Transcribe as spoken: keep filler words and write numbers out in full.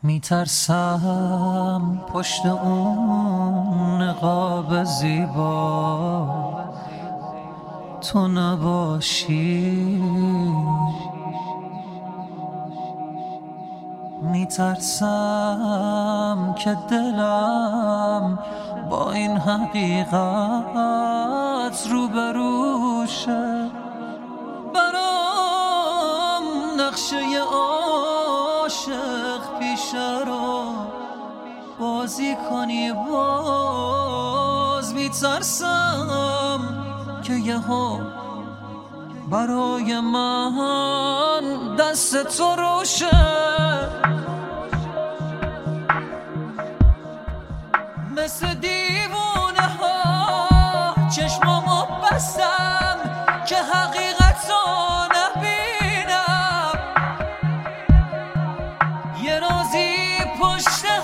میترسم پشت اون نقاب زیبا تو نباشی، میترسم که دلم با این حقیقت روبروشه، برام نقشه عاشق پیشه رو بازی کنی باز. میترسم که یهو برای من دست تو روشه، مثل دیوونه ها چشمامو بستم که حقیقت رو نبینم، یه رازی پشت